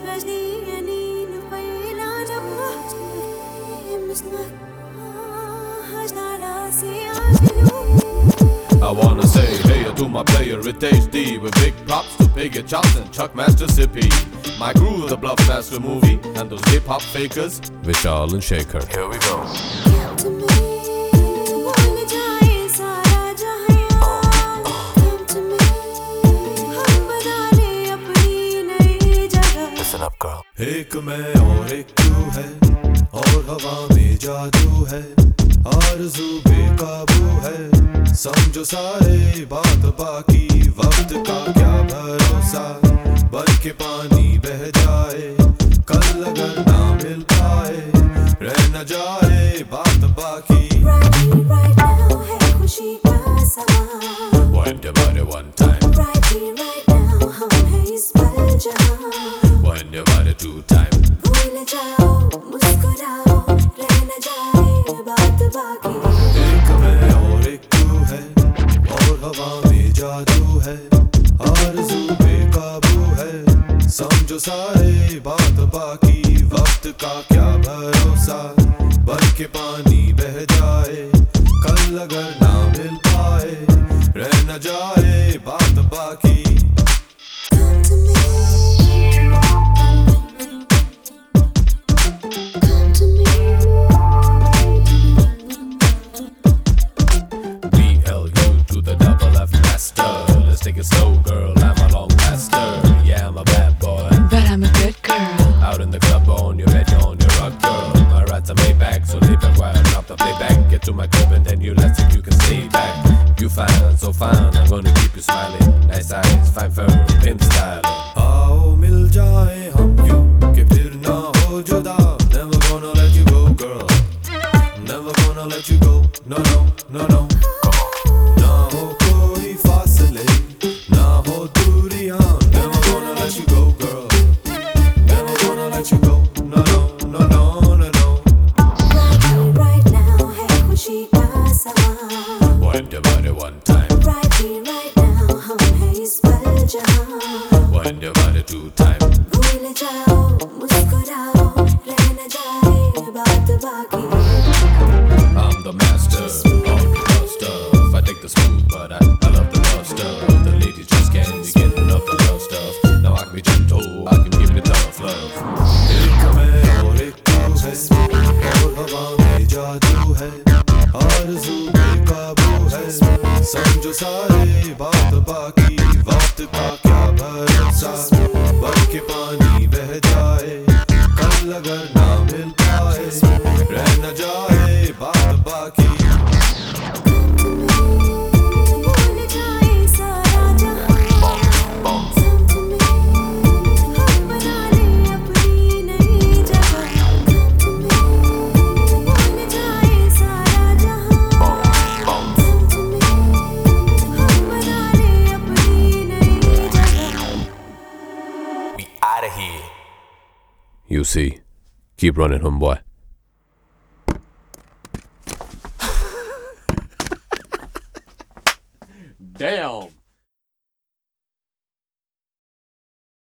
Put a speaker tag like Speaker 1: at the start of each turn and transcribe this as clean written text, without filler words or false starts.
Speaker 1: I wanna say hey to my player with HD, with big props to Piggy Johnson, Chuck Master Sippy, my crew, the Bluff Master movie, and those hip hop fakers, Vishal and Shaker. Here we go. Listen up, girl. एक मैं और एक तू है, और हवा में जादू है, आरज़ू बेकाबू है, समझो सारे बात बाकी, वक्त का क्या भरोसा, बन के पानी बह जाए, कल अगर ना मिल पाए, रह न जाए बात बाकी। Right now है खुशी का समा, Wind your body one time, right now हम हैं इस पल जहाँ, Wind your body two time, भूल जाओ मुस्कुराओ, रह न जाए बात बाकी। एक मैं और एक तू है, और हवा में जादू है, आरज़ू बेकाबू है, समझो सारे बात बाकी, वक्त का क्या भरोसा, बन के पानी बह जाए, कल अगर ना मिल पाए, रह न जाए बात बाकी। Take it slow, girl, I'm a long master. Yeah, I'm a bad boy,
Speaker 2: but I'm a good girl.
Speaker 1: Out in the club, on your bed, on your rock, girl. My rides are made back, so lay back while I drop the playback. Get to my crib and then you let's see if you can stay back. You fine, so fine, I'm gonna keep you smiling. Nice eyes, fine fur, pimp style. आओ मिल जाए हम यूं कि फिर ना हो जुदा. Never gonna let you go, girl. Never gonna let you go. No, no, no, no. ना हो कोई फासले, ना हो दूरियां. Never gonna let you go, girl. Never gonna let you go. No, no, no, no, no, no. Right now है खुशी का समा. Wind your body one time. Right now हम हैं इस पल जहाँ. Wind your body two time. भूल जाओ मुस्कुराओ, रह न जाए बात बाकी. I'm the master of the love stuff. I take the smooth, but I love the love stuff. The ladies just can't be getting enough the love stuff. Now I can be gentle, I can give it tough love. एक मैं और एक तू है, और हवा में जादू है, आरज़ू बेकाबू है, समझो सारे बात बाकी, वक्त का क्या भरोसा, बन के पानी बह जाए, कल अगर ना मिल पाए, रह न जाए बात बाकी। You see, keep running, homeboy.
Speaker 3: Damn.